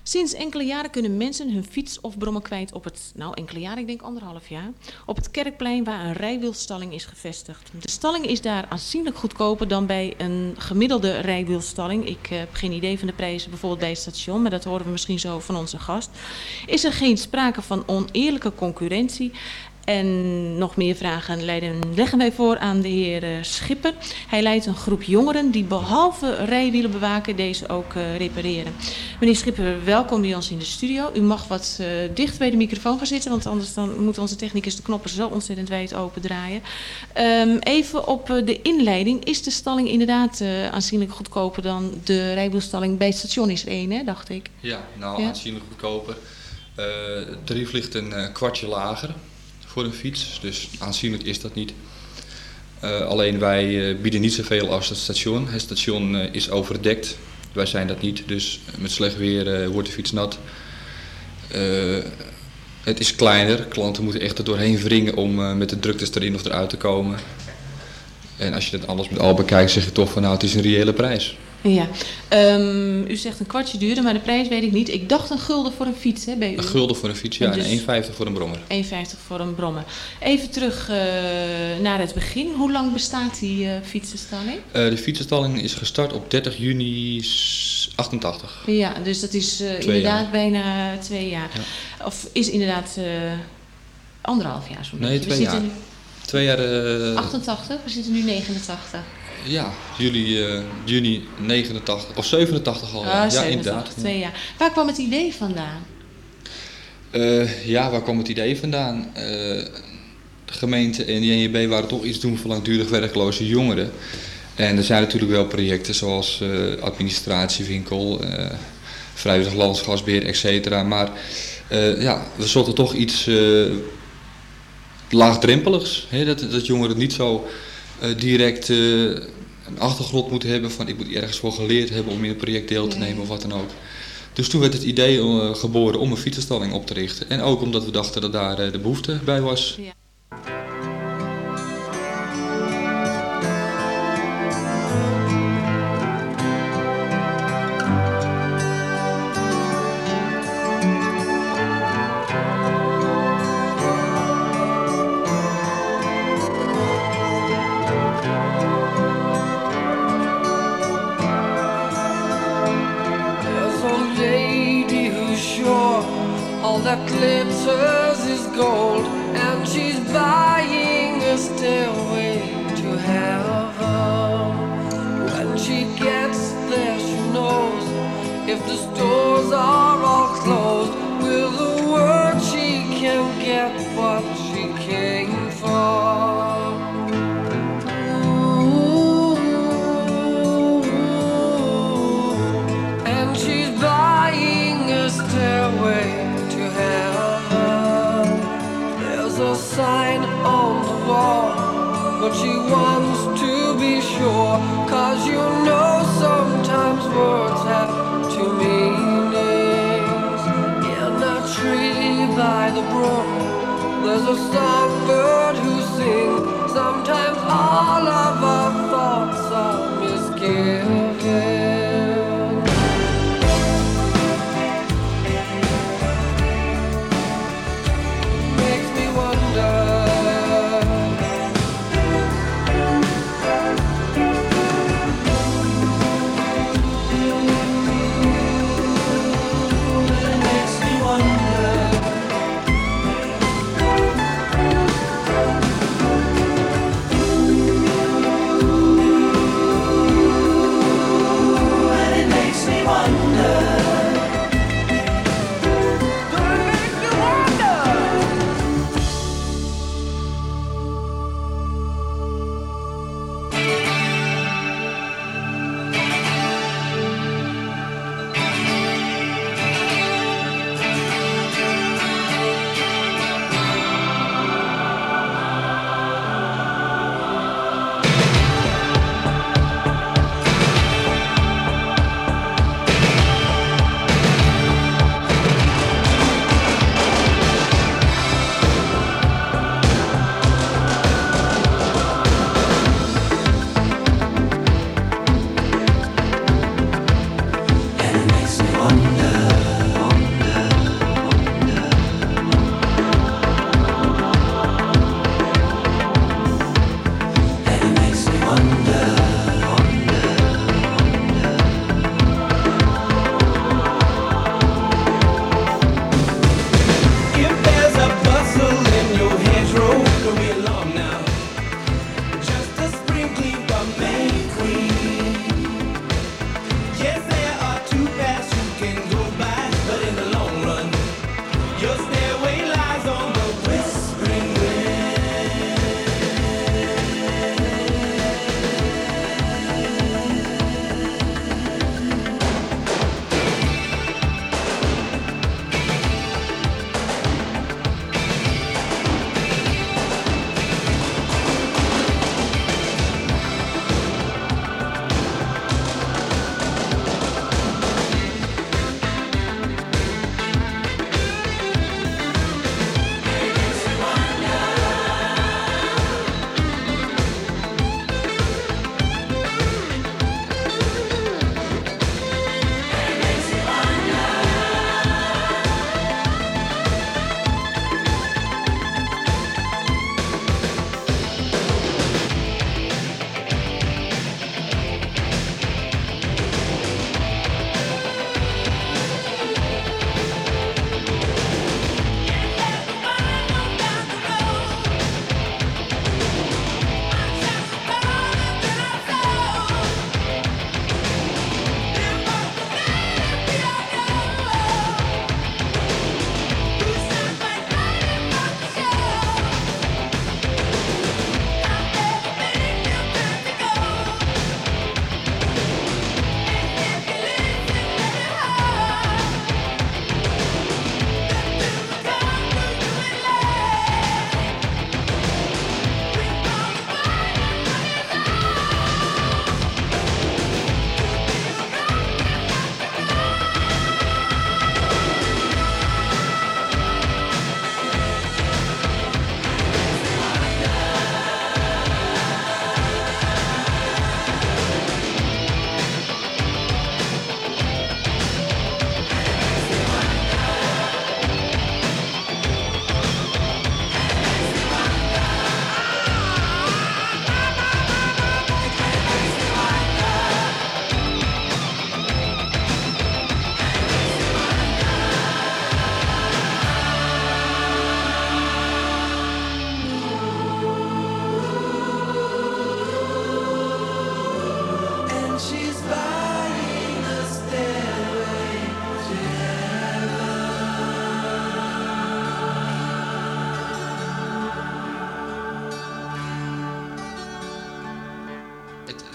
Sinds enkele jaren kunnen mensen hun fiets of brommer kwijt op het, enkele jaren, ik denk 1,5 jaar, op het Kerkplein waar een rijwielstalling is gevestigd. De stalling is daar aanzienlijk goedkoper dan bij een gemiddelde rijwielstalling. Ik heb geen idee van de prijzen bijvoorbeeld bij het station, maar dat horen we misschien zo van onze gast. Is er geen sprake van oneerlijke concurrentie? En nog meer vragen leggen wij voor aan de heer Schipper. Hij leidt een groep jongeren die behalve rijwielen bewaken deze ook repareren. Meneer Schipper, welkom bij ons in de studio. U mag wat dicht bij de microfoon gaan zitten, want anders dan moet onze technicus de knoppen zo ontzettend wijd open draaien. Even op de inleiding. Is de stalling inderdaad aanzienlijk goedkoper dan de rijwielstalling? Bij het station is er één, hè, dacht ik. Ja, aanzienlijk goedkoper. Het tarief ligt een kwartje lager voor een fiets, dus aanzienlijk is dat niet. Alleen wij bieden niet zoveel als het station. Het station is overdekt, wij zijn dat niet, dus met slecht weer wordt de fiets nat. Het is kleiner, klanten moeten echt er doorheen wringen om met de druktes erin of eruit te komen. En als je dat alles met al bekijkt, zeg je toch van het is een reële prijs. Ja, u zegt een kwartje duurder, maar de prijs weet ik niet. Ik dacht een gulden voor een fiets, hè, bij u. Een gulden voor een fiets, ja, dus en 1,50 voor een brommer. 1,50 voor een brommer. Even terug naar het begin. Hoe lang bestaat die fietsenstalling? De fietsenstalling is gestart op 30 juni 88. Ja, dus dat is inderdaad bijna 2 jaar. Ja. Of is inderdaad 1,5 jaar zo'n beetje. Nee, 2 jaar. 2 jaar... 88, we zitten nu 89. Ja, juni 89 of 87 al. Ja, 87, inderdaad. 2 jaar. Waar kwam het idee vandaan? Waar kwam het idee vandaan? De gemeente en de NJB waren toch iets doen voor langdurig werkloze jongeren. En er zijn natuurlijk wel projecten zoals administratiewinkel, vrijwillig landschapsbeheer, etc. Maar we zochten toch iets laagdrempeligs. Hè? Dat jongeren niet zo direct een achtergrond moeten hebben van ik moet ergens voor geleerd hebben om in een project deel te nemen of wat dan ook. Dus toen werd het idee geboren om een fietsenstalling op te richten. En ook omdat we dachten dat daar de behoefte bij was. Ja. That glitters is gold, and she's buying a stairway to heaven. When she gets there, she knows if the stores are all closed, with a word she can get what she came for. Ooh, and she's buying a stairway. There's a sign on the wall, but she wants to be sure, 'cause you know sometimes words have two meanings. In a tree by the brook, there's a songbird who sings. Sometimes all of our thoughts are misgiven.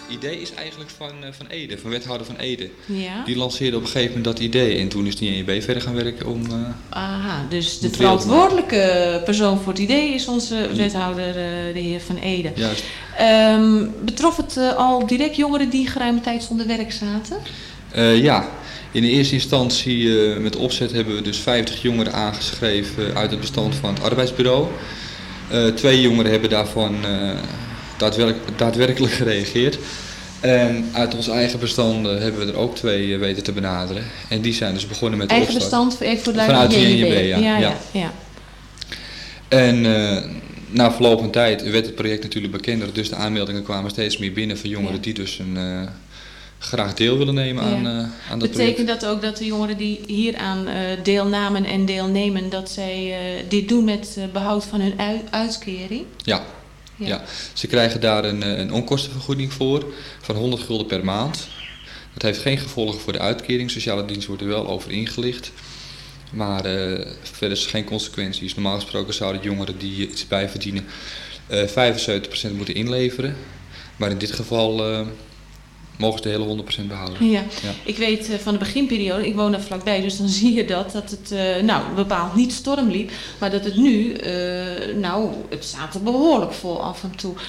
idee is eigenlijk van Ede, van wethouder van Ede. Ja. Die lanceerde op een gegeven moment dat idee en toen is die NJB verder gaan werken om... Aha, dus de om verantwoordelijke persoon voor het idee is onze wethouder, de heer Van Ede. Juist. Betrof het al direct jongeren die geruime tijd zonder werk zaten? Ja, in de eerste instantie met opzet hebben we dus 50 jongeren aangeschreven uit het bestand van het arbeidsbureau. 2 jongeren hebben daarvan daadwerkelijk gereageerd. En uit ons eigen bestanden hebben we er ook 2 weten te benaderen. En die zijn dus begonnen met de eigen opstart. bestand voor de Vanuit de JNJB, JNJB, ja. En na verloop van tijd werd het project natuurlijk bekender. Dus de aanmeldingen kwamen steeds meer binnen van jongeren die dus graag deel willen nemen aan dat project. Betekent dat ook dat de jongeren die hieraan deelnamen en deelnemen, dat zij dit doen met behoud van hun uitkering? Ja. Ja, ze krijgen daar een onkostenvergoeding voor van 100 gulden per maand. Dat heeft geen gevolgen voor de uitkering. Sociale dienst wordt er wel over ingelicht. Maar verder is er geen consequenties. Normaal gesproken zouden jongeren die iets bijverdienen 75% moeten inleveren. Maar in dit geval mogen ze de hele 100% behouden. Ja. Ik weet van de beginperiode, ik woon daar vlakbij, dus dan zie je dat het bepaald niet storm liep, maar dat het nu, het staat er behoorlijk vol af en toe.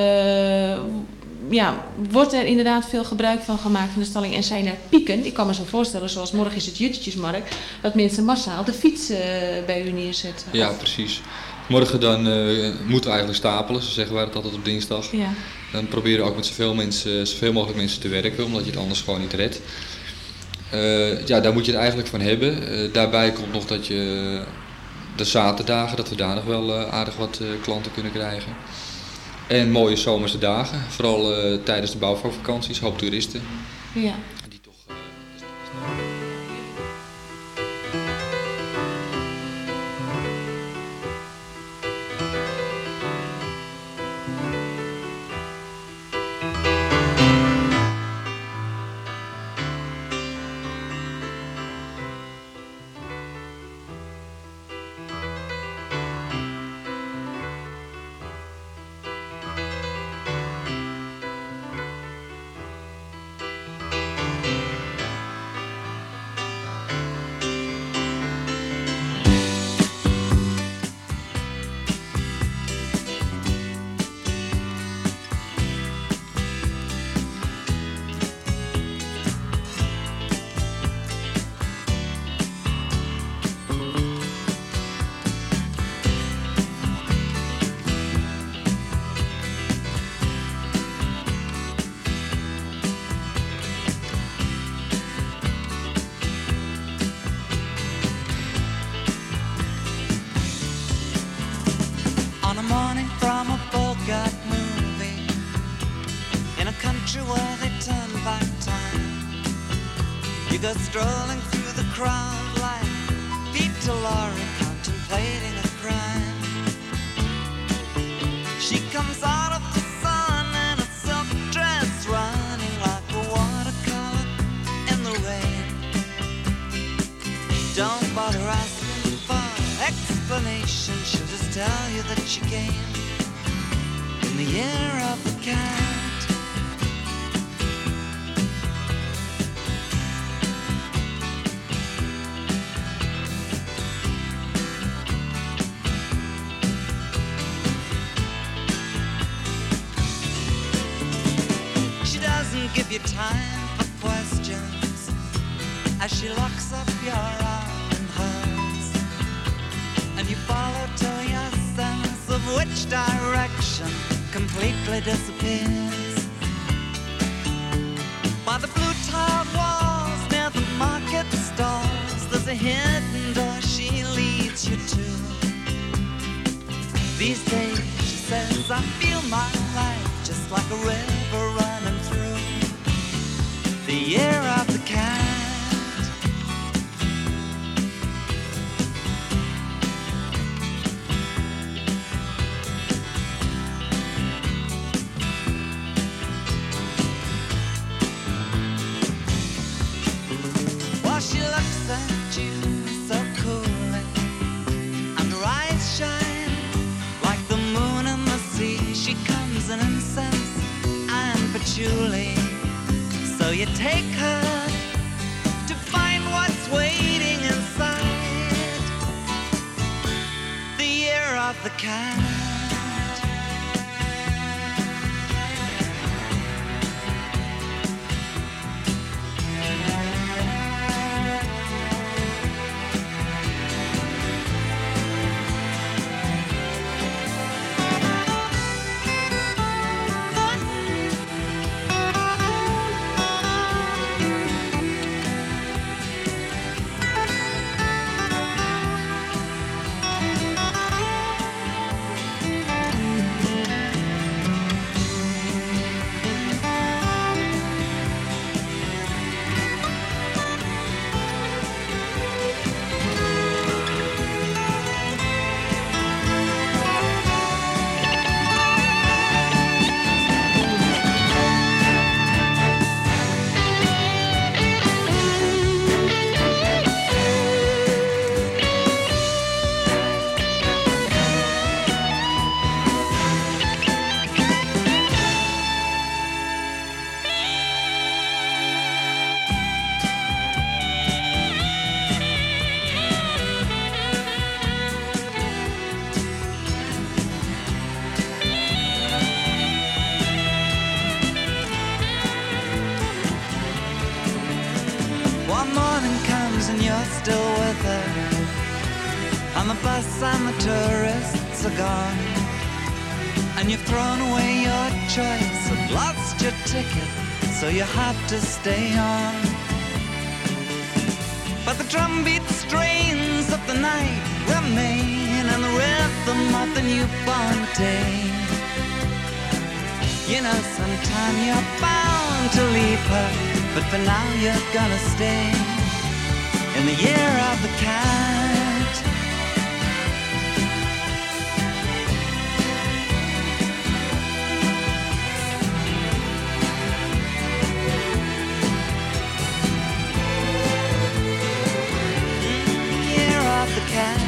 Wordt er inderdaad veel gebruik van gemaakt van de stalling en zijn er pieken? Ik kan me zo voorstellen, zoals morgen is het Juttetjesmarkt, dat mensen massaal de fiets bij u neerzetten. Ja, precies. Morgen dan moeten we eigenlijk stapelen, zo zeggen wij het altijd op dinsdag. Ja. Dan proberen we ook met zoveel mogelijk mensen te werken, omdat je het anders gewoon niet redt. Daar moet je het eigenlijk van hebben. Daarbij komt nog dat je de zaterdagen, dat we daar nog wel aardig wat klanten kunnen krijgen. En mooie zomerse dagen, vooral tijdens de bouwvakvakanties, hoop toeristen. Ja. Die toch, where they turn back time. You go strolling through the crowd like Peter Lorre contemplating a crime. She comes out of the sun in a silk dress, running like a watercolor in the rain. Don't bother asking for explanation, she'll just tell you that she came in the year of the cat. Give you time for questions as she locks up your arm in hers, and you follow till your sense of which direction completely disappears. By the blue tiled walls near the market stalls, there's a hidden door she leads you to. These days, she says, I feel my life just like a river running through the year of the cat. While she looks at you so coolly, and her eyes shine like the moon in the sea, she comes in incense and patchouli. Julie. So you take her to find what's waiting inside the year of the cat. One morning comes and you're still with her. On the bus and the tourists are gone, and you've thrown away your choice and lost your ticket, so you have to stay on. But the drumbeat strains of the night remain, and the rhythm of the newborn day. You know, sometime you're bound to leave her, but for now you're gonna stay in the year of the cat. Year of the cat.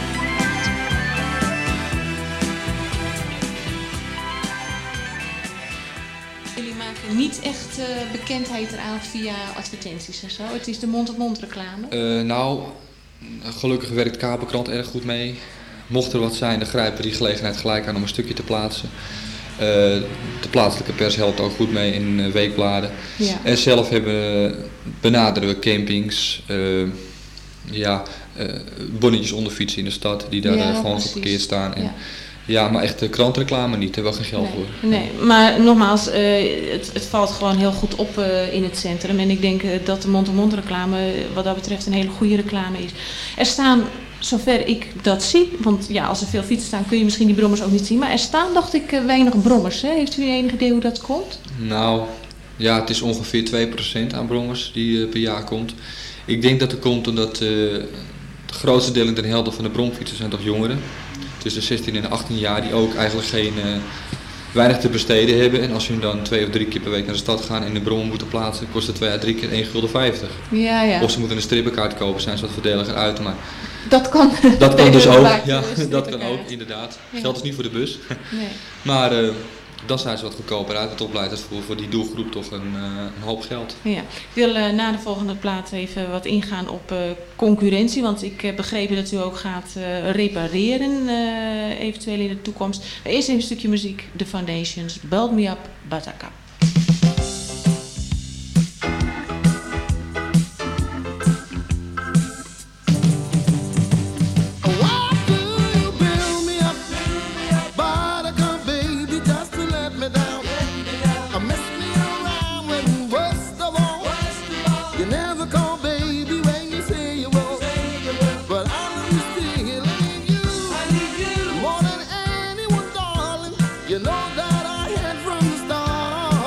Jullie maken niet echt bekendheid eraan via advertenties en zo. Het is de mond-op-mond reclame. Nou, gelukkig werkt Kabelkrant erg goed mee. Mocht er wat zijn, dan grijpen we die gelegenheid gelijk aan om een stukje te plaatsen. De plaatselijke pers helpt ook goed mee in weekbladen. Ja. En zelf benaderen we campings, bonnetjes onder fietsen in de stad die daar Ja, gewoon precies. geparkeerd staan. En, Ja. ja, maar echt de krantreclame niet, daar hebben we geen geld voor. Nee, maar nogmaals, het valt gewoon heel goed op in het centrum. En ik denk dat de mond-op-mond reclame wat dat betreft een hele goede reclame is. Er staan, zover ik dat zie, want ja, als er veel fietsen staan kun je misschien die brommers ook niet zien. Maar er staan, dacht ik, weinig brommers. Hè? Heeft u enig idee hoe dat komt? Nou, ja, het is ongeveer 2% aan brommers die per jaar komt. Ik denk dat er komt omdat het grootste deel in Den Helder van de bromfietsers zijn toch jongeren. Tussen 16 en 18 jaar die ook eigenlijk weinig te besteden hebben. En als hun dan 2 of 3 keer per week naar de stad gaan en de brommen moeten plaatsen, kost het 2 à 3 keer 1,50 gulden. Ja, ja. Of ze moeten een strippenkaart kopen, zijn ze wat voordeliger uit. Maar Dat kan. dat kan dus ook. Maakt Ja, een dat kan strippenkaart. ook, inderdaad. Ja. Geldt dus niet voor de bus. Nee. Maar dan zijn ze wat goedkoper uit. Het opleit het voor die doelgroep toch een hoop geld. Ja. Ik wil na de volgende plaat even wat ingaan op concurrentie. Want ik heb begrepen dat u ook gaat repareren, eventueel in de toekomst. Maar eerst even een stukje muziek. The Foundations, Build Me Up, Buttercup. You know that I had from the start.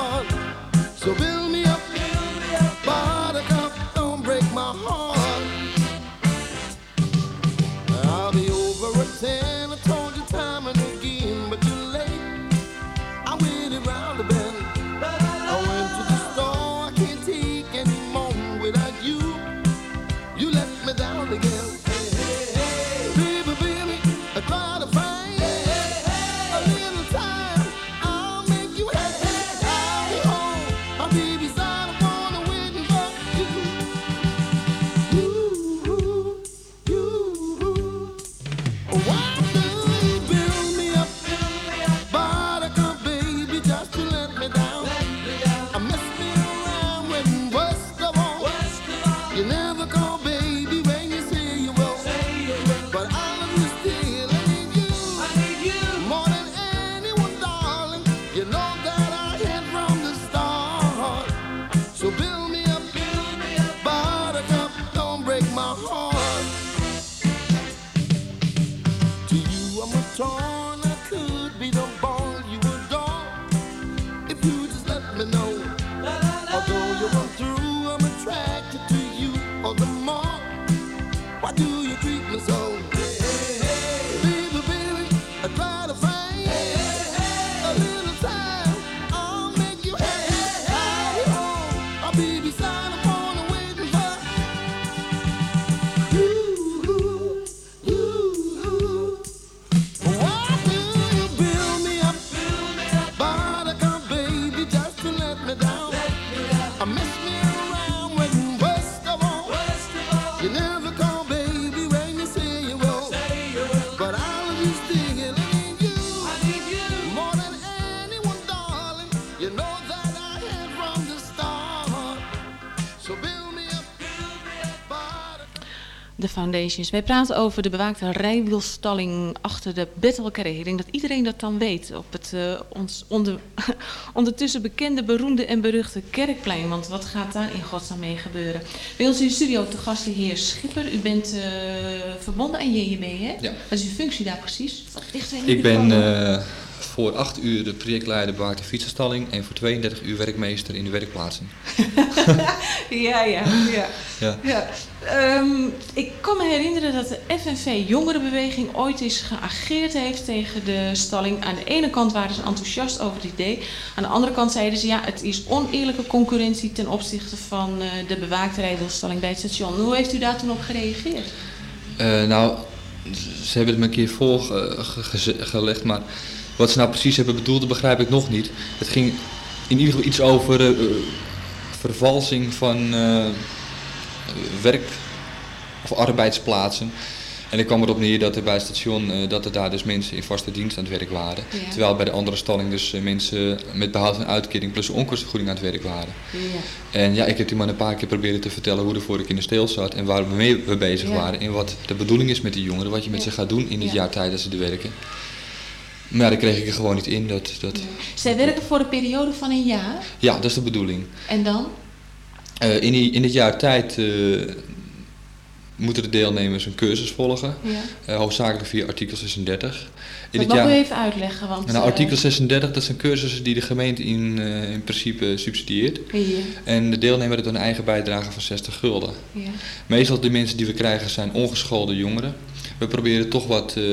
you treat me so? Baby, baby, I try to find a little time. I'll make you happy. I'll be beside the phone waiting for you. Why do you build me up? Buttercup, baby, just to let me down. I miss me around when worst of all, you never call, baby, when you say you will. But I'll be still in you. More than anyone, darling. You know that I had from the start. So build me up, buttercup. De Foundations. Wij praten over de bewaakte rijwielstalling achter de Bethelkerk. Ik denk dat iedereen dat dan weet. Op het ons ondertussen bekende, beroemde en beruchte Kerkplein. Want wat gaat daar in godsnaam mee gebeuren? Bij ons in de studio te gast de heer Schipper. U bent verbonden aan JJB, hè? Ja. Wat is uw functie daar precies? Ik ben voor 8 uur de projectleider bewaakte fietsenstalling en voor 32 uur werkmeester in de werkplaatsen. Ja. Ja. Ik kan me herinneren dat de FNV Jongerenbeweging ooit eens geageerd heeft tegen de stalling. Aan de ene kant waren ze enthousiast over het idee. Aan de andere kant zeiden ze, ja, het is oneerlijke concurrentie ten opzichte van de bewaakte rijwielstalling bij het station. Hoe heeft u daar toen op gereageerd? Nou, ze hebben het me een keer voorgelegd, maar wat ze nou precies hebben bedoeld, dat begrijp ik nog niet. Het ging in ieder geval iets over vervalsing van werk- of arbeidsplaatsen. En ik kwam erop neer dat er bij het station, dat er daar dus mensen in vaste dienst aan het werk waren. Ja. Terwijl bij de andere stalling dus mensen met behoud van uitkering plus onkostenvergoeding aan het werk waren. Ja. En ja, ik heb die man een paar keer proberen te vertellen hoe ervoor ik in de steel zat en waarmee we bezig waren. En wat de bedoeling is met die jongeren, wat je met ze gaat doen in het jaar tijd dat ze er werken. Maar ja, daar kreeg ik er gewoon niet in. Zij werken voor een periode van een jaar. Ja, dat is de bedoeling. En dan? In het jaar tijd moeten de deelnemers een cursus volgen. Ja. Hoofdzakelijk via artikel 36. Dat mag u even uitleggen. Want, nou, artikel 36, dat zijn cursussen die de gemeente in principe subsidieert. Ja. En de deelnemer heeft een eigen bijdrage van 60 gulden. Ja. Meestal de mensen die we krijgen zijn ongeschoolde jongeren. We proberen toch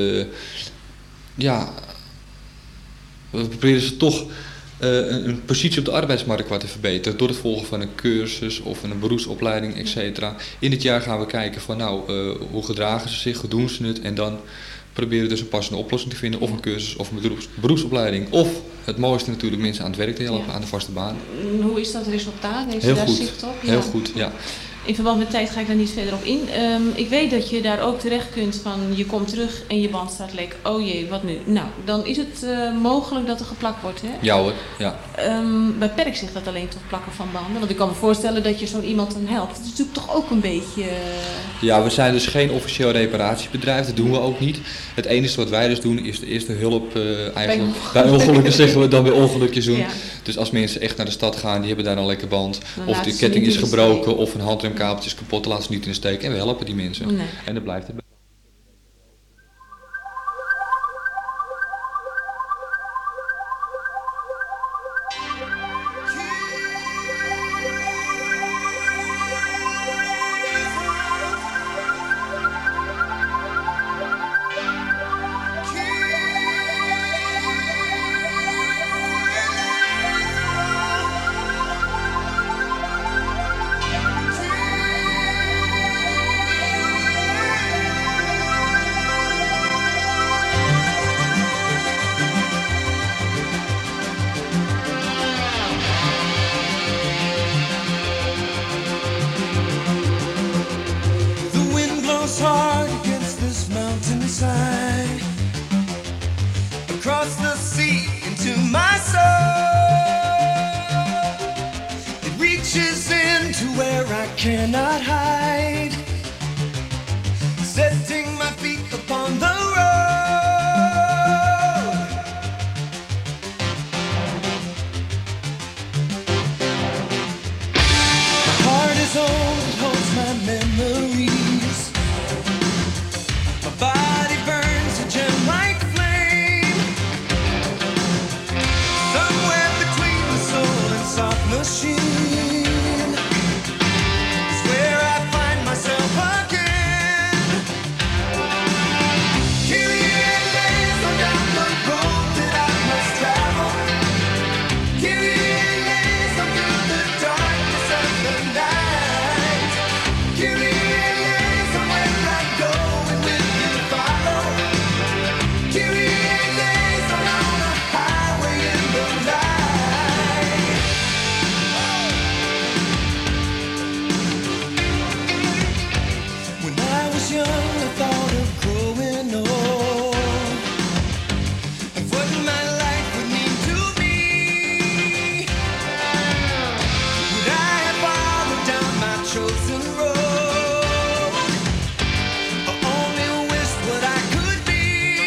we proberen ze toch een positie op de arbeidsmarkt wat te verbeteren. Door het volgen van een cursus of een beroepsopleiding, etc. In het jaar gaan we kijken van hoe gedragen ze zich, hoe doen ze het. En dan proberen we dus een passende oplossing te vinden. Of een cursus of een beroepsopleiding. Of het mooiste natuurlijk mensen aan het werk te helpen, aan de vaste baan. Hoe is dat resultaat? Heeft u Heel daar goed. zicht op? Heel goed, ja. In verband met tijd ga ik daar niet verder op in. Ik weet dat je daar ook terecht kunt van je komt terug en je band staat lek. Oh jee, wat nu? Nou, dan is het mogelijk dat er geplakt wordt, hè? Ja hoor, ja. Beperkt zich dat alleen tot plakken van banden? Want ik kan me voorstellen dat je zo'n iemand dan helpt. Dat is natuurlijk toch ook een beetje... Ja, we zijn dus geen officieel reparatiebedrijf, dat doen we ook niet. Het enige wat wij dus doen is de eerste hulp eigenlijk. Bij ongelukken zeggen we dan bij ongelukjes doen. Ja. Dus als mensen echt naar de stad gaan, die hebben daar een lekker band. Dan Of laten de ze ketting niet is in de gebroken steek. of een handremkabeltje is kapot, dan laten ze niet in de steek. En we helpen die mensen. Nee. En dat blijft het. hard against this mountainside, across the sea into my soul. It reaches into where I cannot hide, setting my feet upon the road. My heart is old, it holds my memories. My body burns a gem like flame, somewhere between the soul and soft machine is where I find myself again. young, I thought of growing old, of what my life would mean to me. Would I have followed down my chosen road, or only wished what I could be?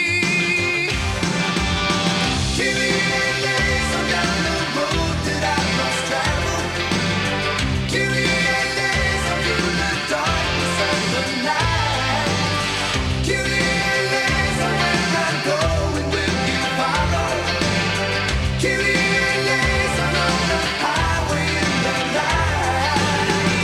Give me a days on down the road that I must travel. Give me a days on through the darkness of the night. Give me a days on where I'm going, will you follow? Give me a days on the highway in the night.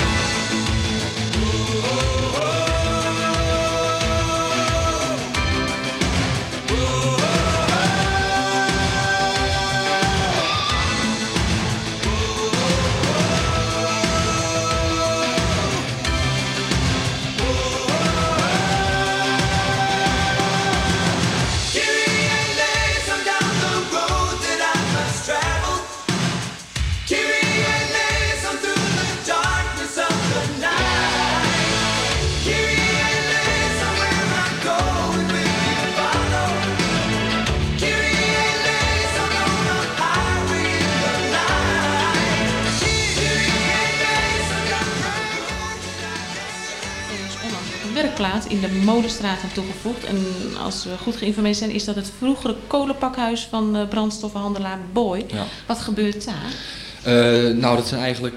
Give me a days on down the road that I must travel. Give me a days on through the darkness of the night. Give me a days on where I'm going, will you follow? Give me a days on the highway in the night. Give me a days on the road that I Er is onlangs een werkplaats in de Molenstraat aan toegevoegd. En als we goed geïnformeerd zijn, is dat het vroegere kolenpakhuis van brandstoffenhandelaar Boy. Ja. Wat gebeurt daar? Nou, dat zijn eigenlijk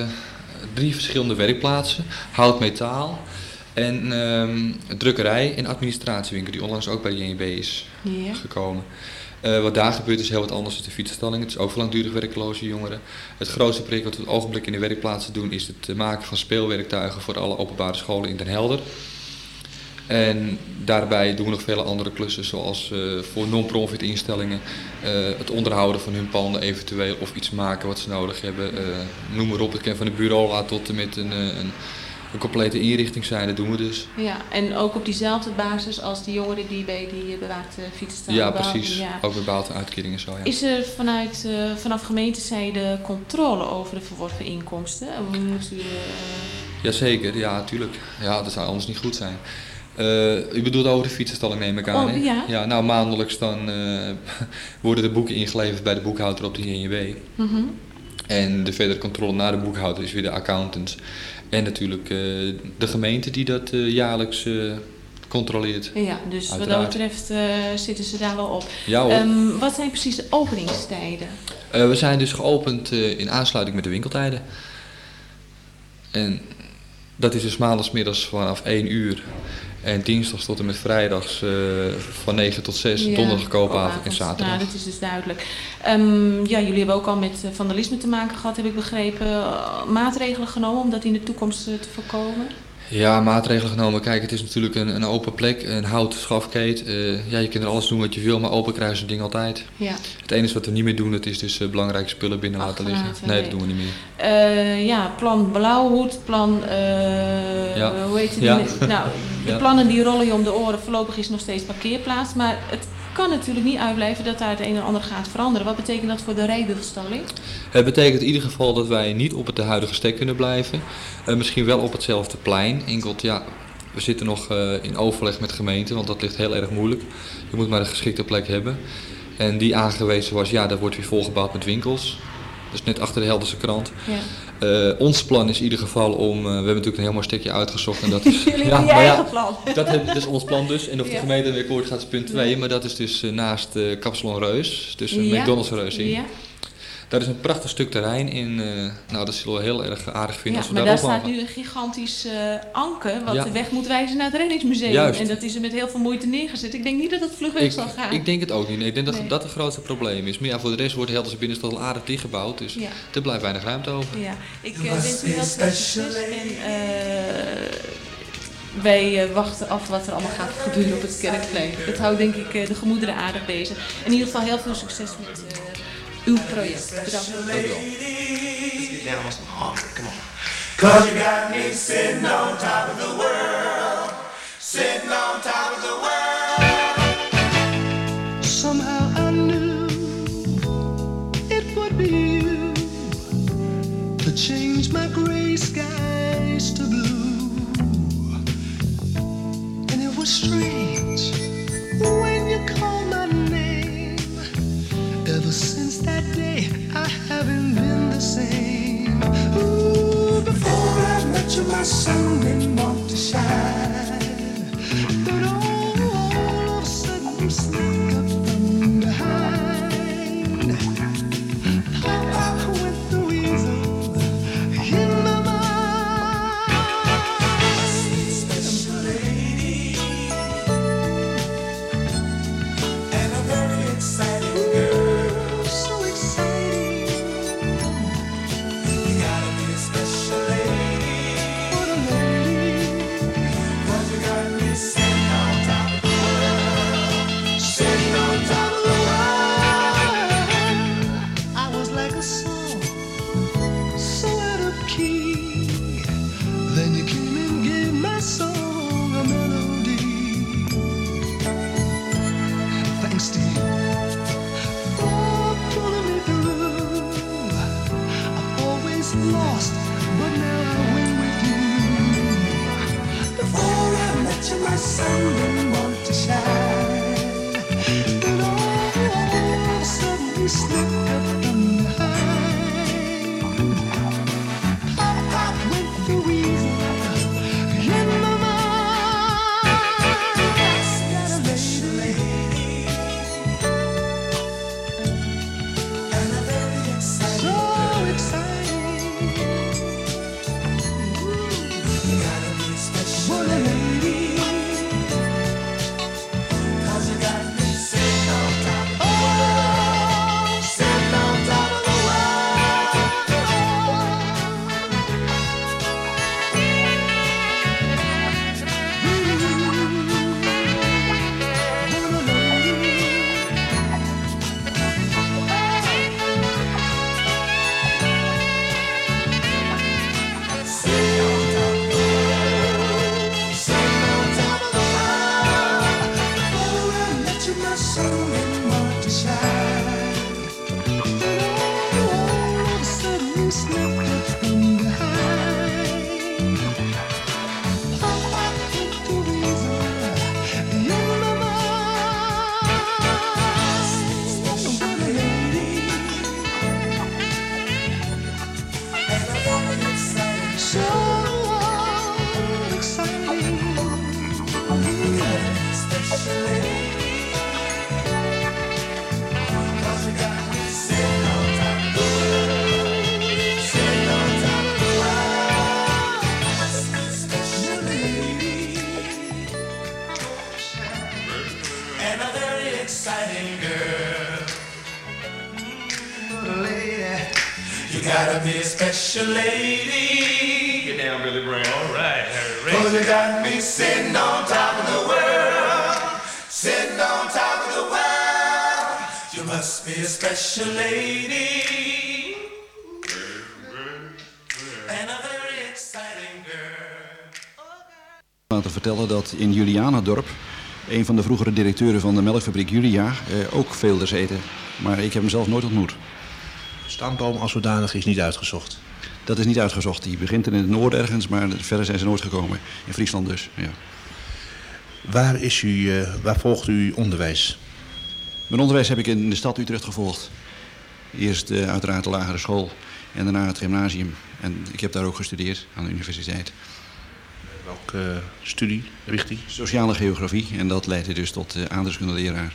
3 verschillende werkplaatsen. Hout, metaal en drukkerij en administratiewinkel die onlangs ook bij de JNB is Ja. gekomen. Wat daar gebeurt is heel wat anders dan de fietsstalling. Het is ook voor langdurig werkloze jongeren. Het grootste project wat we op het ogenblik in de werkplaatsen doen is het maken van speelwerktuigen voor alle openbare scholen in Den Helder. En daarbij doen we nog vele andere klussen, zoals voor non-profit instellingen het onderhouden van hun panden eventueel of iets maken wat ze nodig hebben. Noem maar op, het kan van een bureau tot en met een complete inrichting zijn, dat doen we dus. Ja, en ook op diezelfde basis als die jongeren die bij die bewaakte fietsstalling Ja, wonen. precies. Ja. Ook bepaalde uitkeringen en zo, ja. Is er vanaf gemeentezijde controle over de verworven inkomsten? Moet u, Jazeker, ja, tuurlijk. Ja, dat zou anders niet goed zijn. U bedoelt over de fietsenstalling, neem ik aan, Oh, hè? ja. Nou, maandelijks dan worden de boeken ingeleverd bij de boekhouder op de JNW. Mhm. En de verdere controle naar de boekhouder is weer de accountants. En natuurlijk de gemeente die dat jaarlijks controleert. Ja, dus wat Uiteraard. dat betreft zitten ze daar wel op. Ja hoor. Wat zijn precies de openingstijden? We zijn dus geopend in aansluiting met de winkeltijden. En dat is dus maandagsmiddags vanaf 1 uur. En dinsdags tot en met vrijdags van 9 tot 6, Ja, donderdag, koopavond en koopavond. zaterdag. Nou, dat is dus duidelijk. Ja, jullie hebben ook al met vandalisme te maken gehad, heb ik begrepen. Maatregelen genomen om dat in de toekomst te voorkomen? Ja, maatregelen genomen. Kijk, het is natuurlijk een open plek, een houten schafkeet. Ja, je kunt er alles doen wat je wil, maar open krijgen ze het ding altijd. Ja. Het enige wat we niet meer doen, dat is dus belangrijke spullen binnen laten liggen. Achterlaten, Nee, nee. dat doen we niet meer. Ja, plan Blauwhoed, plan, Ja. hoe heet het? Ja. Nou, de Ja. plannen die rollen je om de oren. Voorlopig is nog steeds parkeerplaats, maar het kan natuurlijk niet uitblijven dat daar het een en ander gaat veranderen. Wat betekent dat voor de rijwielstalling? Het betekent in ieder geval dat wij niet op het huidige stek kunnen blijven. Misschien wel op hetzelfde plein. Enkel, ja, we zitten nog in overleg met de gemeente, want dat ligt heel erg moeilijk. Je moet maar een geschikte plek hebben. En die aangewezen was, ja, dat wordt weer volgebouwd met winkels. Dus net achter de Helderse krant. Ja. Ons plan is in ieder geval om, we hebben natuurlijk een heel mooi stukje uitgezocht. En dat is, Jullie ja, hebben je maar eigen ja, plan. dat is ons plan dus. En of de Ja. gemeente ermee akkoord gaat is punt 2. Maar dat is dus naast Kapsalon Reus, tussen Ja. McDonald's Reus in. Ja, Daar is een prachtig stuk terrein in. Nou, dat zullen we heel erg aardig vinden ja, als we maar daar daar ook staat mogen. nu een gigantisch anker wat Ja. de weg moet wijzen naar het reddingsmuseum. Juist. En dat is er met heel veel moeite neergezet. Ik denk niet dat het vlug weg zal gaan. Ik denk het ook niet. Nee, ik denk dat Nee. dat het grootste probleem is. Maar ja, voor de rest wordt de Helderse binnenstad al aardig dichtgebouwd. Dus Ja. er blijft weinig ruimte over. Ja, ik wens u heel veel succes en wij wachten af wat er allemaal gaat gebeuren op het Kerkplein. Dat houdt denk ik de gemoederen aardig bezig. In ieder geval heel veel succes met uw project. Bedankt. Dank u wel. Let's get down on some honky. Come on. 'Cause you got me sitting on top of the world. Sitting on top of the world. Somehow I knew it would be you to change my gray skies to blue. was strange when you called my name. Ever since that day, I haven't been the same. Ooh, before I met you, my sun didn't want to shine. But all of a sudden, you snuck up from behind. Pop with the weasel in my mind. Special lady, and a very exciting girl. So exciting. You gotta be a special lady. What a lady. 'Cause you got me sitting on top of the world. Sitting on top of the world. I was like a song, so out of key. Then you came and gave my song a melody. Thanks, Steve, for pulling me through. I've always lost, but now I win with you. Before I met you, my sun didn't want to shine. But all of a sudden, you slipped up from behind. Pop with the weasel in my mind. Got a lady, and a very exciting, so exciting. You gotta be a special lady, 'cause you got me sitting on top of the world, sitting on top of the gotta be a special lady. Get down, Billy Brown. All right, Harry. 'Cause you got me sitting on top of the world, sitting on top of the world. You must be a special lady, and a very exciting girl. Laten vertellen dat in Julianadorp een van de vroegere directeuren van de melkfabriek Julia ook veel er eten. Maar ik heb hem zelf nooit ontmoet. Stamboom als zodanig is niet uitgezocht. Dat is niet uitgezocht. Die begint in het noorden ergens, maar verder zijn ze nooit gekomen. In Friesland dus, ja. Waar volgt u onderwijs? Mijn onderwijs heb ik in de stad Utrecht gevolgd. Eerst uiteraard de lagere school en daarna het gymnasium. En ik heb daar ook gestudeerd aan de universiteit. Welke studie, richting? Sociale geografie en dat leidde dus tot aardrijkskundeleraar.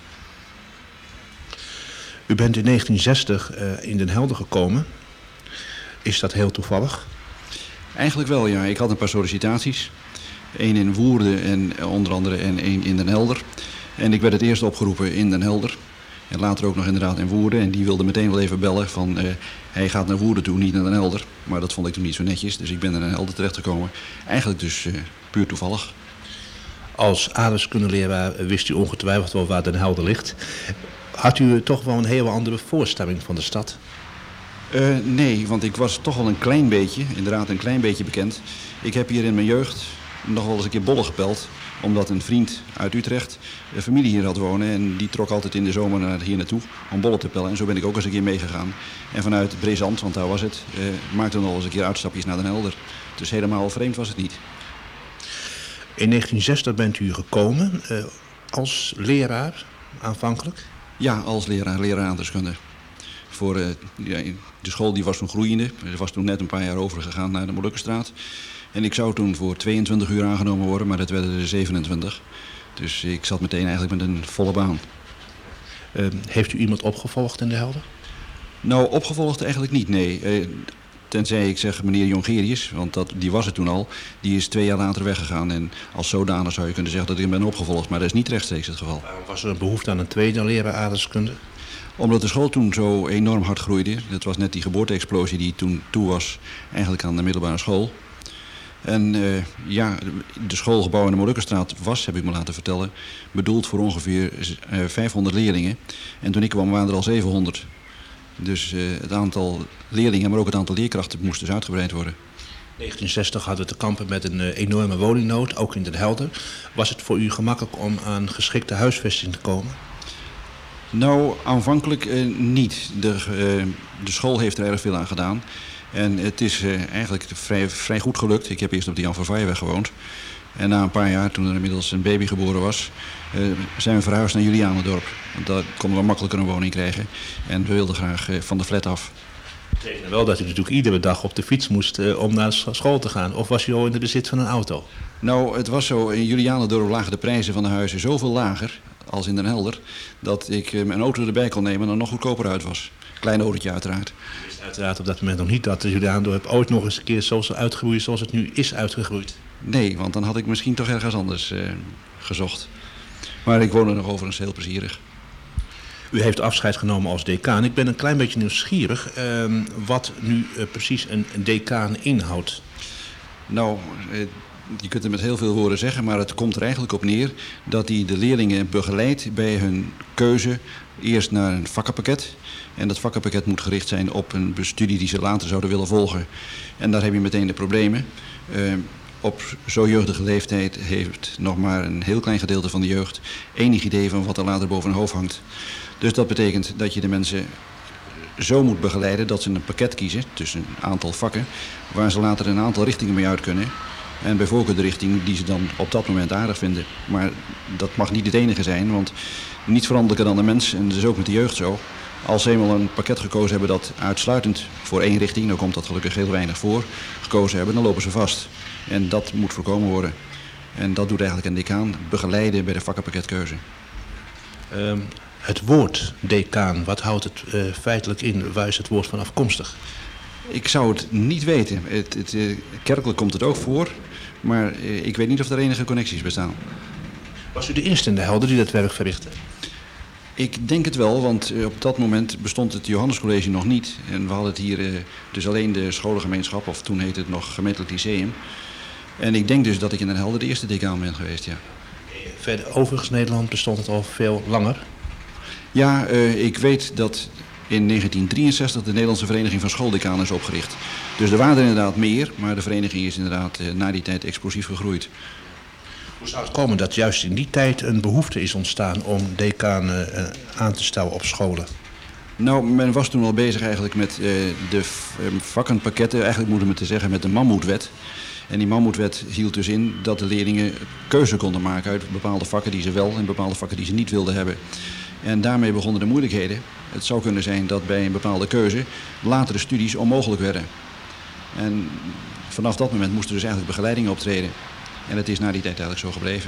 U bent in 1960 in Den Helder gekomen. Is dat heel toevallig? Eigenlijk wel, ja. Ik had een paar sollicitaties. Eén in Woerden en onder andere en één in Den Helder. En ik werd het eerst opgeroepen in Den Helder. En later ook nog inderdaad in Woerden. En die wilde meteen wel even bellen van hij gaat naar Woerden toe, niet naar Den Helder. Maar dat vond ik toen niet zo netjes, dus ik ben in Den Helder terechtgekomen. Eigenlijk dus puur toevallig. Als aardrijkskundeleraar wist u ongetwijfeld wel waar Den Helder ligt. Had u toch wel een hele andere voorstelling van de stad? Nee, want ik was toch wel een klein beetje bekend. Ik heb hier in mijn jeugd nog wel eens een keer bollen gepeld. Omdat een vriend uit Utrecht een familie hier had wonen. En die trok altijd in de zomer hier naartoe om bollen te pellen. En zo ben ik ook eens een keer meegegaan. En vanuit Brezand, want daar was het, maakte we nog eens een keer uitstapjes naar Den Helder. Dus helemaal vreemd was het niet. In 1960 bent u gekomen als leraar aanvankelijk? Ja, als leraar aardrijkskunde. Voor de school die was toen groeiende. Er was toen net een paar jaar overgegaan naar de Molukkenstraat. En ik zou toen voor 22 uur aangenomen worden, maar dat werden er 27. Dus ik zat meteen eigenlijk met een volle baan. Heeft u iemand opgevolgd in de Helder? Nou, opgevolgd eigenlijk niet, nee. Tenzij ik zeg meneer Jongerius, want die was het toen al. Die is 2 jaar later weggegaan. En als zodanig zou je kunnen zeggen dat ik hem ben opgevolgd. Maar dat is niet rechtstreeks het geval. Was er een behoefte aan een tweede leraar aardrijkskunde? Omdat de school toen zo enorm hard groeide. Dat was net die geboorte-explosie die toen toe was eigenlijk aan de middelbare school. En de schoolgebouw in de Molukkenstraat was, heb ik me laten vertellen, bedoeld voor ongeveer 500 leerlingen. En toen ik kwam waren er al 700. Dus het aantal leerlingen, maar ook het aantal leerkrachten moest dus uitgebreid worden. 1960 hadden we te kampen met een enorme woningnood, ook in Den Helder. Was het voor u gemakkelijk om aan geschikte huisvesting te komen? Nou, aanvankelijk niet. De school heeft er erg veel aan gedaan. En het is eigenlijk vrij goed gelukt. Ik heb eerst op de Jan van Vaaijeweg gewoond. En na een paar jaar, toen er inmiddels een baby geboren was, zijn we verhuisd naar Julianendorp. Want daar konden we makkelijker een woning krijgen. En we wilden graag van de flat af. Dat betekent wel dat u natuurlijk iedere dag op de fiets moest om naar school te gaan. Of was u al in de bezit van een auto? Nou, het was zo. In Julianendorp lagen de prijzen van de huizen zoveel lager als in Den Helder, dat ik mijn auto erbij kon nemen en dan nog goedkoper uit was. Klein autootje uiteraard. U wist uiteraard op dat moment nog niet dat de Julianendorp ooit nog eens een keer zo uitgegroeid zoals het nu is uitgegroeid. Nee, want dan had ik misschien toch ergens anders gezocht. Maar ik woon er nog overigens heel plezierig. U heeft afscheid genomen als decaan. Ik ben een klein beetje nieuwsgierig wat nu precies een decaan inhoudt. Nou, je kunt het met heel veel woorden zeggen, maar het komt er eigenlijk op neer dat hij de leerlingen begeleidt bij hun keuze eerst naar een vakkenpakket. En dat vakkenpakket moet gericht zijn op een studie die ze later zouden willen volgen. En daar heb je meteen de problemen. Op zo'n jeugdige leeftijd heeft nog maar een heel klein gedeelte van de jeugd enig idee van wat er later boven hun hoofd hangt. Dus dat betekent dat je de mensen zo moet begeleiden dat ze een pakket kiezen tussen een aantal vakken waar ze later een aantal richtingen mee uit kunnen. En bij voorkeur de richting die ze dan op dat moment aardig vinden. Maar dat mag niet het enige zijn, want niets veranderlijker dan de mens, en dat is ook met de jeugd zo. Als ze eenmaal een pakket gekozen hebben dat uitsluitend voor één richting, dan komt dat gelukkig heel weinig voor, gekozen hebben, dan lopen ze vast. En dat moet voorkomen worden. En dat doet eigenlijk een decaan, begeleiden bij de vakkenpakketkeuze. Het woord decaan, wat houdt het feitelijk in? Waar is het woord van afkomstig? Ik zou het niet weten. Kerkelijk komt het ook voor, maar ik weet niet of er enige connecties bestaan. Was u de eerste in de Helder die dat werk verrichtte? Ik denk het wel, want op dat moment bestond het Johannescollege nog niet. En we hadden het hier dus alleen de scholengemeenschap, of toen heette het nog gemeentelijk lyceum. En ik denk dus dat ik in Den Helder de eerste decaan ben geweest, ja. Verder, overigens Nederland bestond het al veel langer? Ja, ik weet dat in 1963 de Nederlandse Vereniging van Schooldecanen is opgericht. Dus er waren er inderdaad meer, maar de vereniging is inderdaad na die tijd explosief gegroeid. Hoe zou het komen dat juist in die tijd een behoefte is ontstaan om decanen aan te stellen op scholen? Nou, men was toen al bezig eigenlijk met de vakkenpakketten, eigenlijk moeten we te zeggen met de Mammoetwet. En die Mammoetwet hield dus in dat de leerlingen keuze konden maken uit bepaalde vakken die ze wel en bepaalde vakken die ze niet wilden hebben. En daarmee begonnen de moeilijkheden. Het zou kunnen zijn dat bij een bepaalde keuze latere studies onmogelijk werden. En vanaf dat moment moest er dus eigenlijk begeleiding optreden. En het is na die tijd eigenlijk zo gebleven.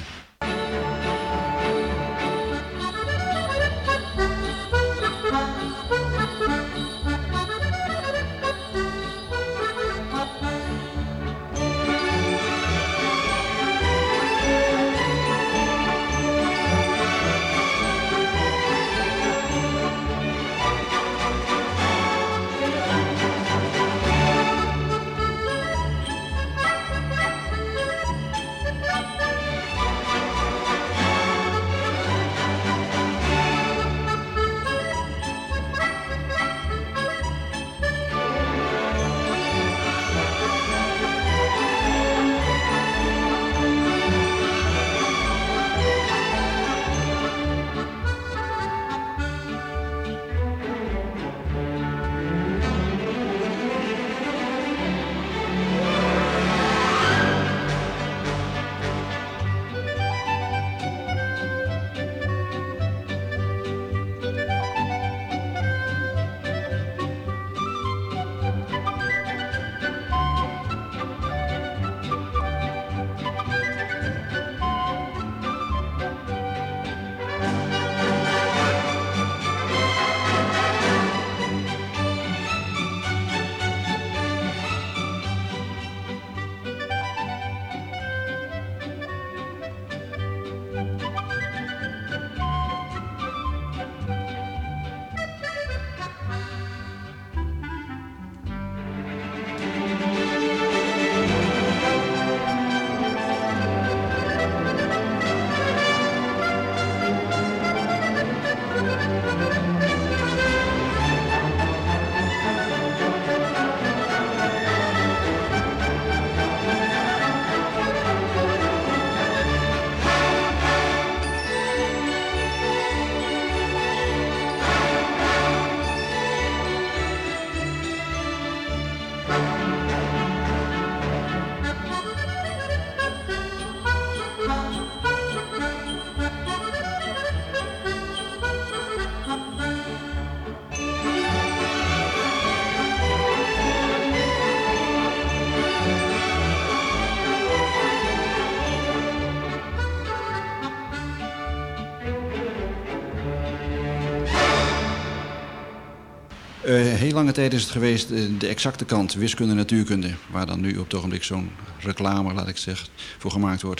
Heel lange tijd is het geweest de exacte kant, wiskunde, natuurkunde, waar dan nu op het ogenblik zo'n reclame, laat ik zeggen, voor gemaakt wordt.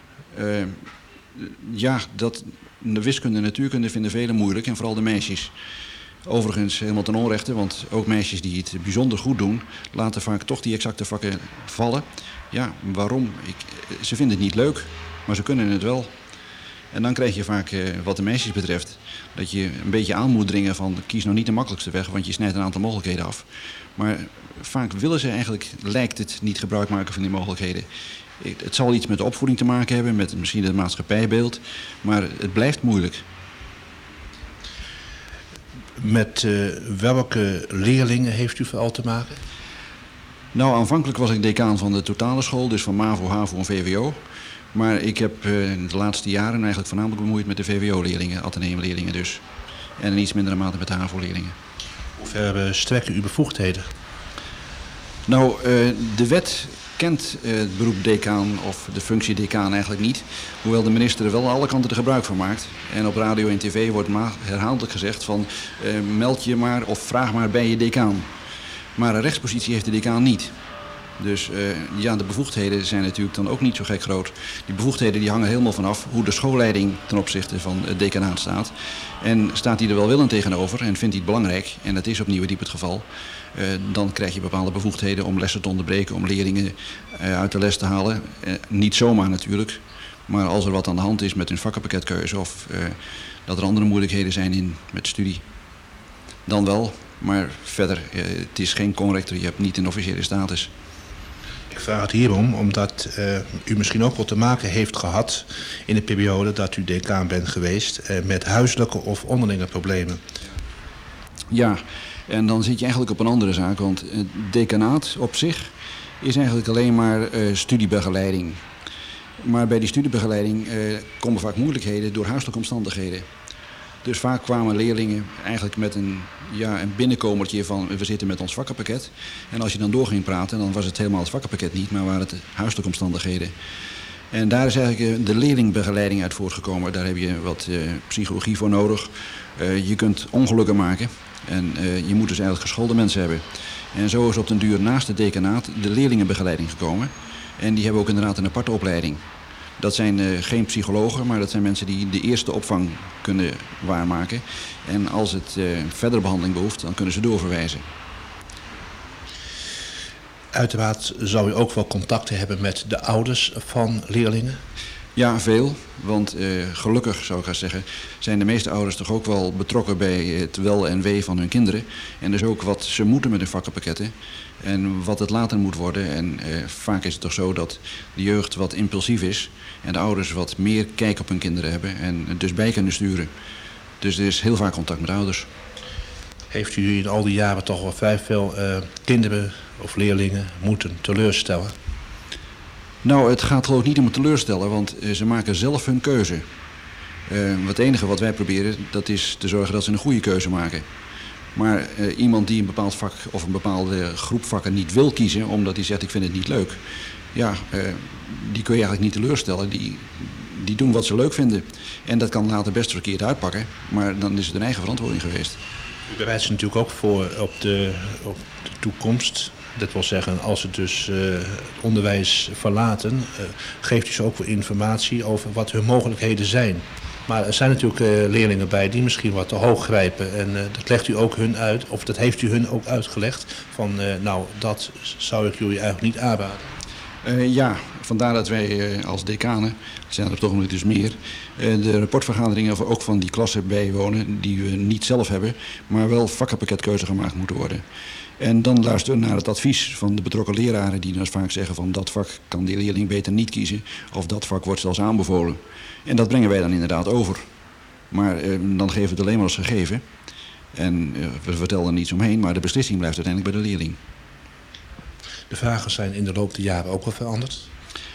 De wiskunde en natuurkunde vinden velen moeilijk en vooral de meisjes. Overigens helemaal ten onrechte, want ook meisjes die het bijzonder goed doen, laten vaak toch die exacte vakken vallen. Ja, waarom? Ze vinden het niet leuk, maar ze kunnen het wel. En dan krijg je vaak, wat de meisjes betreft, dat je een beetje aan moet dringen van kies nou niet de makkelijkste weg, want je snijdt een aantal mogelijkheden af. Maar vaak willen ze eigenlijk, lijkt het, niet gebruik maken van die mogelijkheden. Het zal iets met de opvoeding te maken hebben, met misschien het maatschappijbeeld, maar het blijft moeilijk. Met welke leerlingen heeft u vooral te maken? Nou, aanvankelijk was ik decaan van de totale school, dus van MAVO, HAVO en VWO. Maar ik heb de laatste jaren eigenlijk voornamelijk bemoeid met de VWO-leerlingen, ateneumleerlingen dus. En in iets mindere mate met de HAVO-leerlingen. Hoe ver strekken uw bevoegdheden? Nou, de wet kent het beroep decaan of de functie decaan eigenlijk niet. Hoewel de minister er wel aan alle kanten er gebruik van maakt. En op radio en tv wordt herhaaldelijk gezegd van meld je maar of vraag maar bij je decaan. Maar een rechtspositie heeft de decaan niet. Dus de bevoegdheden zijn natuurlijk dan ook niet zo gek groot. Die bevoegdheden die hangen helemaal vanaf hoe de schoolleiding ten opzichte van het decanaat staat. En staat hij er welwillend tegenover en vindt hij het belangrijk, en dat is op Nieuwerdiep het geval, dan krijg je bepaalde bevoegdheden om lessen te onderbreken, om leerlingen uit de les te halen. Niet zomaar natuurlijk, maar als er wat aan de hand is met hun vakkenpakketkeuze of dat er andere moeilijkheden zijn met studie, dan wel. Maar verder, het is geen conrector, je hebt niet een officiële status. Ik vraag het hierom, omdat u misschien ook wel te maken heeft gehad in de periode dat u decaan bent geweest met huiselijke of onderlinge problemen. Ja, en dan zit je eigenlijk op een andere zaak, want het decanaat op zich is eigenlijk alleen maar studiebegeleiding. Maar bij die studiebegeleiding komen vaak moeilijkheden door huiselijke omstandigheden. Dus vaak kwamen leerlingen eigenlijk met een binnenkomertje van we zitten met ons vakkenpakket. En als je dan door ging praten, dan was het helemaal het vakkenpakket niet, maar waren het huiselijke omstandigheden. En daar is eigenlijk de leerlingbegeleiding uit voortgekomen. Daar heb je wat psychologie voor nodig. Je kunt ongelukken maken en je moet dus eigenlijk geschoolde mensen hebben. En zo is op den duur naast het decanaat de leerlingenbegeleiding gekomen. En die hebben ook inderdaad een aparte opleiding. Dat zijn geen psychologen, maar dat zijn mensen die de eerste opvang kunnen waarmaken. En als het verdere behandeling behoeft, dan kunnen ze doorverwijzen. Uiteraard zou u ook wel contacten hebben met de ouders van leerlingen? Ja, veel. Want gelukkig, zou ik gaan zeggen, zijn de meeste ouders toch ook wel betrokken bij het wel en wee van hun kinderen. En dus ook wat ze moeten met hun vakkenpakketten. En wat het later moet worden. En vaak is het toch zo dat de jeugd wat impulsief is. En de ouders wat meer kijk op hun kinderen hebben. En dus bij kunnen sturen. Dus er is heel vaak contact met ouders. Heeft u in al die jaren toch wel vrij veel kinderen of leerlingen moeten teleurstellen? Nou, het gaat geloof ik niet om het teleurstellen, want ze maken zelf hun keuze. Het enige wat wij proberen, dat is te zorgen dat ze een goede keuze maken. Maar iemand die een bepaald vak of een bepaalde groep vakken niet wil kiezen, omdat hij zegt ik vind het niet leuk. Ja, die kun je eigenlijk niet teleurstellen. Die doen wat ze leuk vinden. En dat kan later best verkeerd uitpakken, maar dan is het hun eigen verantwoording geweest. U bereidt zich natuurlijk ook voor op de toekomst. Dat wil zeggen, als ze dus het onderwijs verlaten, geeft u ze ook weer informatie over wat hun mogelijkheden zijn. Maar er zijn natuurlijk leerlingen bij die misschien wat te hoog grijpen. En dat legt u ook hun uit, of dat heeft u hun ook uitgelegd. Van dat zou ik jullie eigenlijk niet aanraden. Ja, vandaar dat wij als decanen, zijn er toch nog dus meer, de rapportvergaderingen ook van die klassen bijwonen die we niet zelf hebben, maar wel vakkenpakketkeuze gemaakt moeten worden. En dan luisteren we naar het advies van de betrokken leraren die dus vaak zeggen van dat vak kan die leerling beter niet kiezen of dat vak wordt zelfs aanbevolen. En dat brengen wij dan inderdaad over. Maar dan geven we het alleen maar als gegeven. En we vertellen er niets omheen, maar de beslissing blijft uiteindelijk bij de leerling. De vragen zijn in de loop der jaren ook wel veranderd?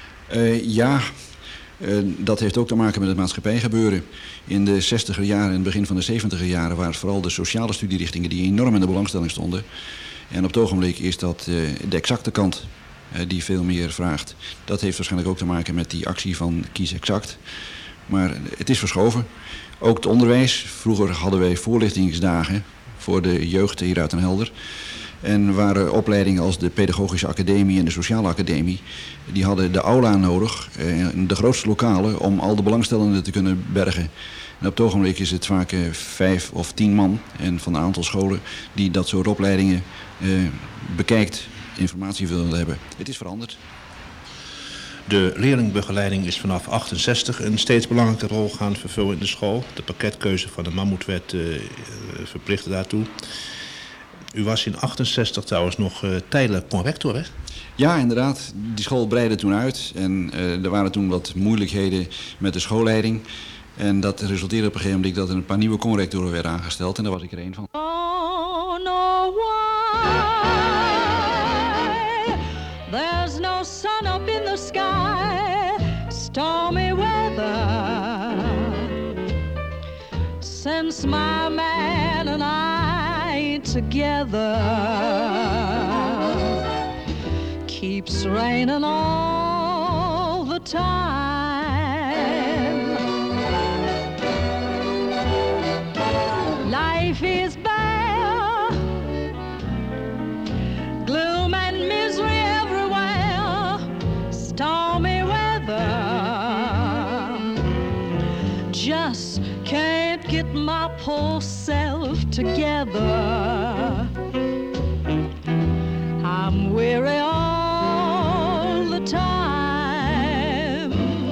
Dat heeft ook te maken met het maatschappijgebeuren. In de 60er jaren en het begin van de 70er jaren waren het vooral de sociale studierichtingen die enorm in de belangstelling stonden. En op het ogenblik is dat de exacte kant die veel meer vraagt. Dat heeft waarschijnlijk ook te maken met die actie van Kies Exact. Maar het is verschoven. Ook het onderwijs. Vroeger hadden wij voorlichtingsdagen voor de jeugd hier uit Den Helder. En waren opleidingen als de Pedagogische Academie en de Sociale Academie, die hadden de aula nodig, de grootste lokalen, om al de belangstellenden te kunnen bergen. En op het ogenblik is het vaak 5 of 10 man. En van een aantal scholen die dat soort opleidingen bekijkt, informatie willen hebben. Het is veranderd. De leerlingbegeleiding is vanaf 68 een steeds belangrijke rol gaan vervullen in de school. De pakketkeuze van de Mammoetwet verplichtte daartoe. U was in 68 trouwens nog tijdelijk conrector, hè? Ja, inderdaad. Die school breidde toen uit. En er waren toen wat moeilijkheden met de schoolleiding. En dat resulteerde op een gegeven moment dat er een paar nieuwe conrectoren werden aangesteld. En daar was ik er een van. Oh, no, why? There's no sun up in the sky. Stormy weather. Since my man and I together. Keeps raining all the time. Life is bare, gloom and misery everywhere, stormy weather. Just can't get my poor self together. I'm weary all the time,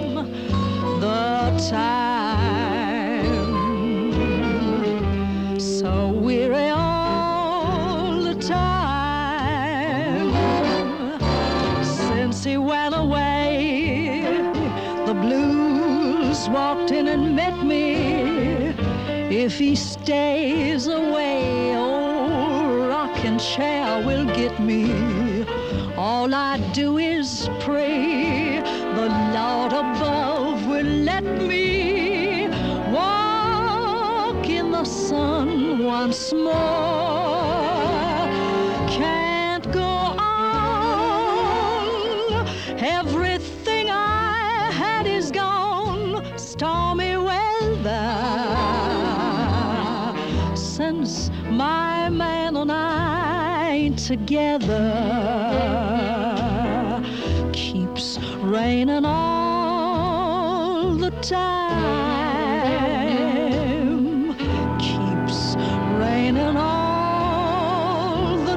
so weary all the time. Since he went away, the blues walked in and met me. If he stays away, old rocking chair will get me. All I do is pray the Lord above will let me walk in the sun once more. Can't go on. Everything I had is gone. Stormy weather. Since my man and I together, keeps raining all the time, keeps raining all the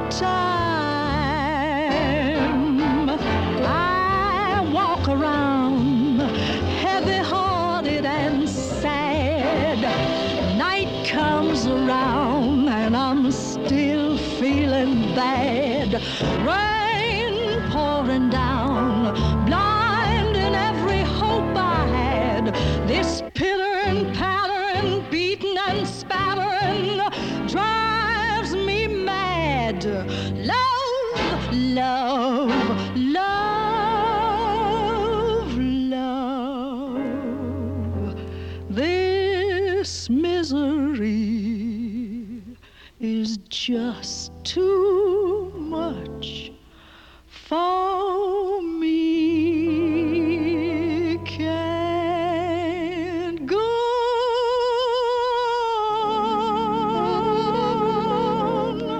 time. I walk around heavy-hearted and sad. Night comes around and I'm still feeling bad. Rain pouring down, blinding every hope I had. This pittering, pattering, beating and spattering drives me mad. Love, love, love, love. This misery is just too much for me. Can't go on.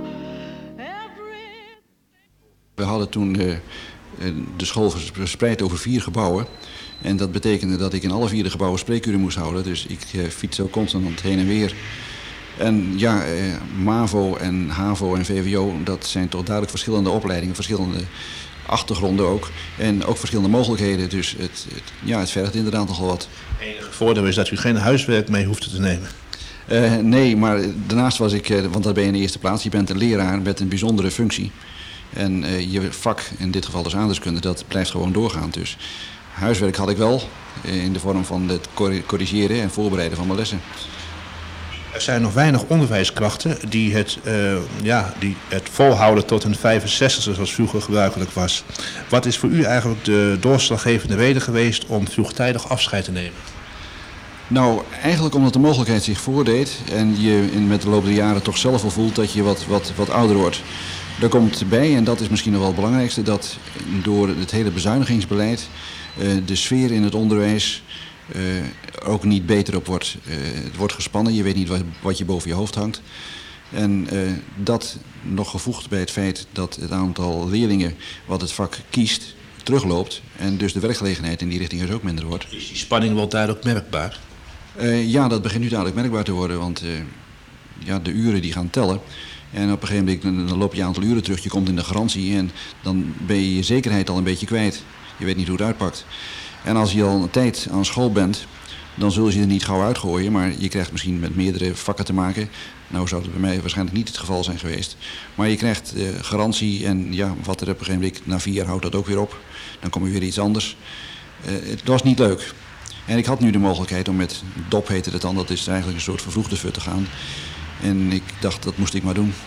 We hadden toen de school verspreid over 4 gebouwen. En dat betekende dat ik in alle 4 de gebouwen spreekuren moest houden. Dus ik fiets ook constant heen en weer. En ja, MAVO en HAVO en VWO, dat zijn toch duidelijk verschillende opleidingen, verschillende achtergronden ook. En ook verschillende mogelijkheden, dus het vergt inderdaad nogal wat. Het enige voordeel is dat u geen huiswerk mee hoeft te nemen. Nee, maar daarnaast was ik, want dat ben je in de eerste plaats, je bent een leraar met een bijzondere functie. En je vak, in dit geval dus aardrijkskunde, dat blijft gewoon doorgaan. Dus huiswerk had ik wel, in de vorm van het corrigeren en voorbereiden van mijn lessen. Er zijn nog weinig onderwijskrachten die het volhouden tot hun 65e, zoals vroeger gebruikelijk was. Wat is voor u eigenlijk de doorslaggevende reden geweest om vroegtijdig afscheid te nemen? Nou, eigenlijk omdat de mogelijkheid zich voordeed en je met de loop der jaren toch zelf wel voelt dat je wat ouder wordt. Er komt bij, en dat is misschien nog wel het belangrijkste, dat door het hele bezuinigingsbeleid de sfeer in het onderwijs ook niet beter op wordt. Het wordt gespannen, je weet niet wat je boven je hoofd hangt. En dat nog gevoegd bij het feit dat het aantal leerlingen wat het vak kiest terugloopt. En dus de werkgelegenheid in die richting dus ook minder wordt. Is die spanning wel duidelijk merkbaar? Ja, dat begint nu duidelijk merkbaar te worden, want de uren die gaan tellen. En op een gegeven moment dan loop je een aantal uren terug, je komt in de garantie en dan ben je je zekerheid al een beetje kwijt. Je weet niet hoe het uitpakt. En als je al een tijd aan school bent, dan zullen ze je er niet gauw uitgooien, maar je krijgt misschien met meerdere vakken te maken. Nou zou het bij mij waarschijnlijk niet het geval zijn geweest. Maar je krijgt garantie en ja, wat er op een gegeven moment, na 4 jaar houdt dat ook weer op. Dan kom je weer iets anders. Het was niet leuk. En ik had nu de mogelijkheid om met DOP, heette het dan, dat is eigenlijk een soort vervroegde fut te gaan. En ik dacht, dat moest ik maar doen.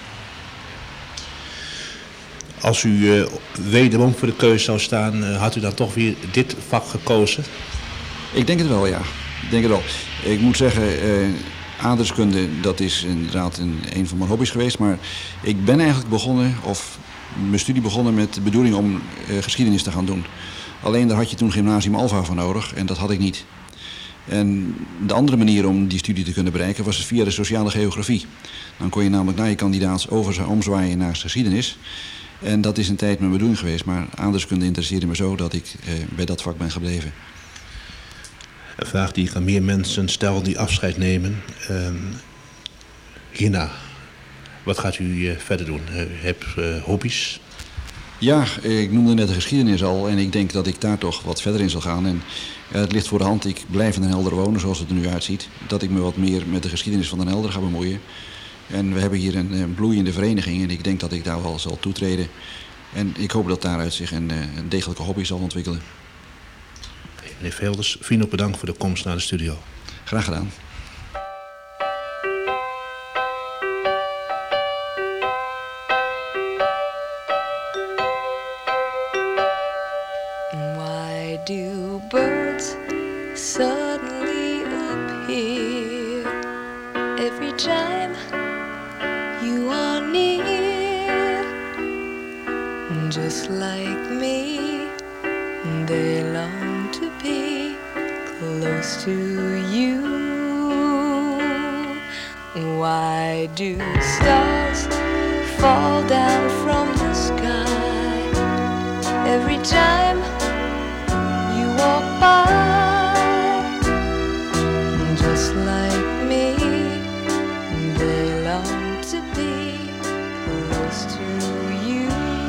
Als u wederom voor de keuze zou staan, had u dan toch weer dit vak gekozen? Ik denk het wel, ja. Ik denk het wel. Ik moet zeggen, aardrijkskunde, dat is inderdaad een van mijn hobby's geweest. Maar ik ben eigenlijk begonnen, of mijn studie begonnen met de bedoeling om geschiedenis te gaan doen. Alleen daar had je toen Gymnasium Alva voor nodig en dat had ik niet. En de andere manier om die studie te kunnen bereiken was via de sociale geografie. Dan kon je namelijk na je kandidaats omzwaaien naar geschiedenis. En dat is een tijd mijn bedoeling geweest, maar aardrijkskunde interesseerde me zo dat ik bij dat vak ben gebleven. Een vraag die ik aan meer mensen stel die afscheid nemen. Hierna, wat gaat u verder doen? Heb hobby's? Ja, ik noemde net de geschiedenis al en ik denk dat ik daar toch wat verder in zal gaan. En het ligt voor de hand, ik blijf in Den Helder wonen zoals het er nu uitziet. Dat ik me wat meer met de geschiedenis van Den Helder ga bemoeien. En we hebben hier een bloeiende vereniging en ik denk dat ik daar wel zal toetreden. En ik hoop dat daaruit zich een degelijke hobby zal ontwikkelen. Meneer Velders, vriendelijk bedankt voor de komst naar de studio. Graag gedaan. Why do birds suddenly appear every time you are near? Just like me, they long to be close to you. Why do stars fall down from the sky every time you walk by? Just like me, they long to be close to you.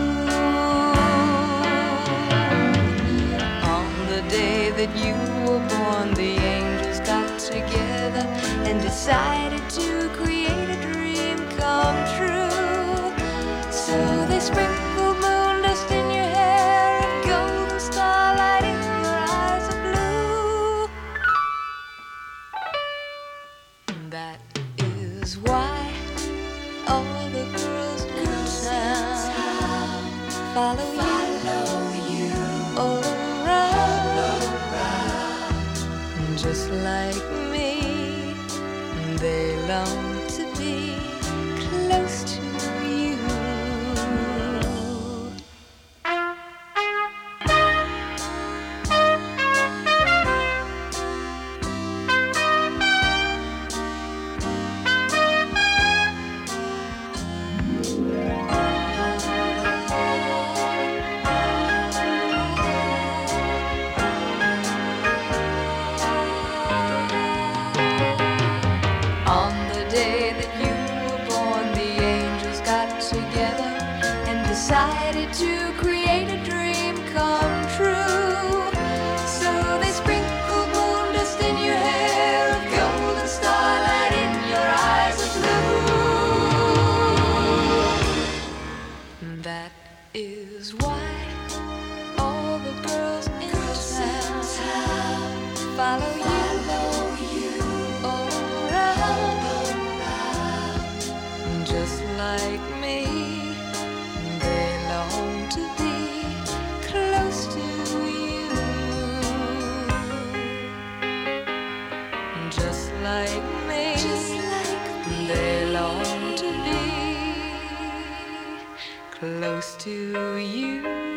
That you were born, the angels got together and decided to create a dream come true. So they sprinkled moon dust in your hair and golden starlight in your eyes of blue. That is why all the girls in town follow you all around. Just like me, they long to be close to you. Decided to create a dream come true. So they sprinkled moon dust in your hair of gold and starlight in your eyes of blue. That is why all the girls in town follow you all around. Just like me, to be close to you. Just like me, they long to be close to you.